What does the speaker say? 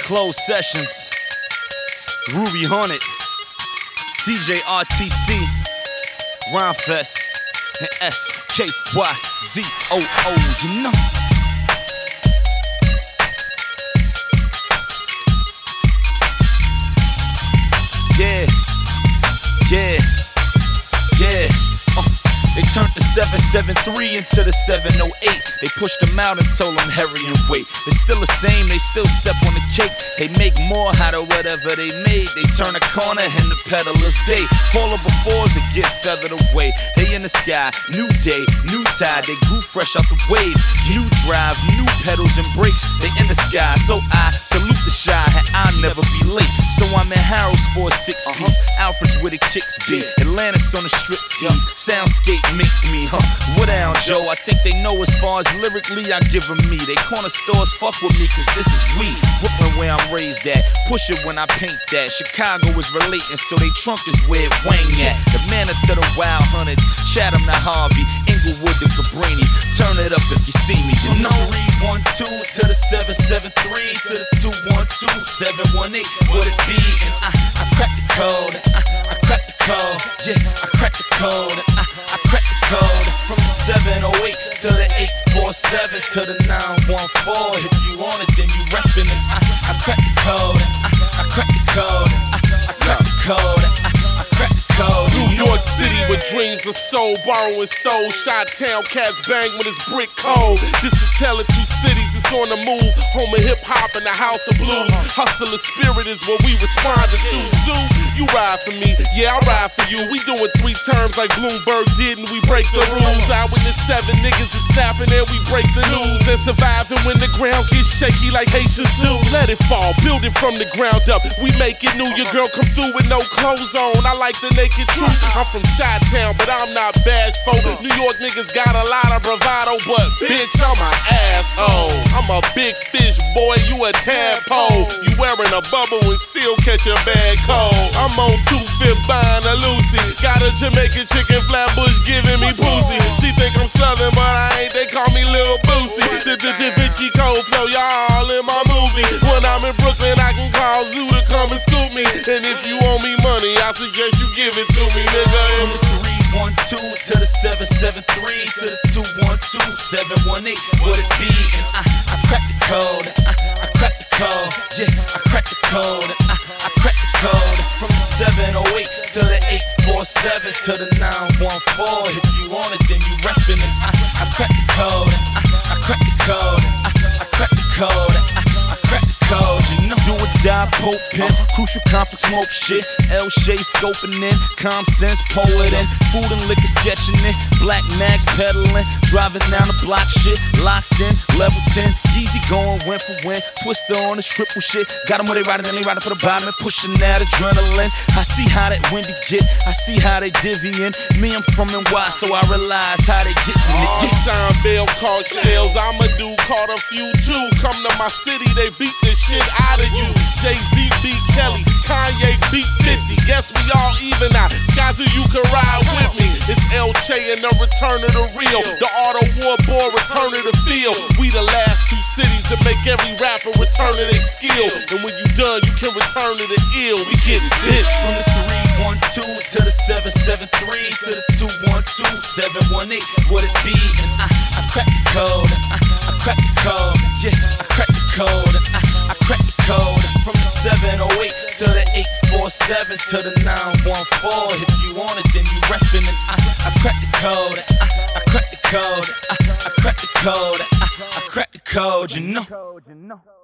Closed Sessions, Ruby Hornet, DJ RTC, Rhymefest, and SKYZOO, you know. Yeah. They turned the 773 into the 708. They pushed them out and told them hurry and wait. It's still the same, they still step on the cake. They make more out of whatever they made. They turn a corner and the peddler's day. All of befores that get feathered away. They in the sky, new day, new tide. They grew fresh out the wave. New drive, new pedals and brakes. They in the sky, so I salute the shy. And I'll never be late. So I'm in Harold's for a 6-piece. Alfred's where the kicks be. Atlantis on the strip teams. Soundscape makes me, What down, Joe? I think they know as far as lyrically I give them me. They corner stores fuck with me cause this is weed. Brooklyn where I'm raised at. Push it when I paint that. Chicago is relating, so they trunk is where Wang at. The manor to the Wild Hunteds. Chatham to Harvey. Inglewood to Cabrini. Turn it up if you see me, you know. 312 to the 773 to the 212 718. What it be? And I crack the code. I crack the code. Yeah, I crack the code. I crack the code. From the 708 to the 847 to the 914. If you want it, then you reppin' it. I crack the code. I crack the code. I crack the code. I crack the code. New York City where dreams are sold, borrowing stole. Chi-town cats bang when it's brick cold. This is telling two cities, it's on the move. Home of hip-hop and the house of blues. Hustler spirit is what we responded to. Zoo, you ride for me, yeah, I ride for you. We doing 3 terms like Bloomberg did and we break the rules. I witness 7 niggas is snapping and we break the news. And surviving when the ground gets shaky like Haitians do. Let it fall, build it from the ground up. We make it new, your girl come through with no clothes on. I like the naked truth. I'm from Chi-town, but I'm not bashful. New York niggas got a lot of bravado, but bitch, I'm an asshole. I'm a big fish, boy, you a tadpole. You wearing a bubble and still catch a bad cold. I'm on 2-5 buying a Lucy. Got a Jamaican chicken Flatbush giving me pussy. She think I'm Southern, but I ain't, they call me Lil Boosie. The Da Vinci Code flow, y'all in my movie. When I'm in Brooklyn, I can call Zoo to come and scoop me. And if you owe me money, I suggest you give it to me, nigga. 312 to the 773 to the 212 718. What it be? And I crack the code. I crack the code. Yeah, I crack the code. I crack the code. From the 708 to the 847 to the 914. If you want it, then you reppin' it. I crack the code. I crack the code. I crack the code. I crack the code. You know, do or die, Pope Pimp, Crucial Conference smoke shit. L Shay scoping in, Com Sense poetin', food and liquor sketching it, Black Max peddling, driving down the block shit, locked in, level 10, Yeezy going win for win, Twister on this triple shit, got them where they riding, then they riding for the bottom and pushing that adrenaline. I see how that windy get, I see how they divvying. Me, I'm from NY, so I realize how they getting it. Yeah. Sean Bell caught shells, I'm a dude caught a few too. Come to my city, they beat the shit out of you. Jay-Z beat Kelly, Kanye beat 50. Guess we all even now. Skies who you can ride with me. It's El Che and the return of the real. The Auto War boy, return of the field. We the last 2 cities that make every rapper return to their skill. And when you done, you can return to the ill. We getting bitch. From the 312 to the 773 to the 212 718. What it be? And I crack the code. I crack the code. Yeah, I crack the code. I crack the code. From the 708 to the 847 to the 914. If you want it, then you reppin' it. I crack the code. I crack the code. I crack the code. I crack the code, you know.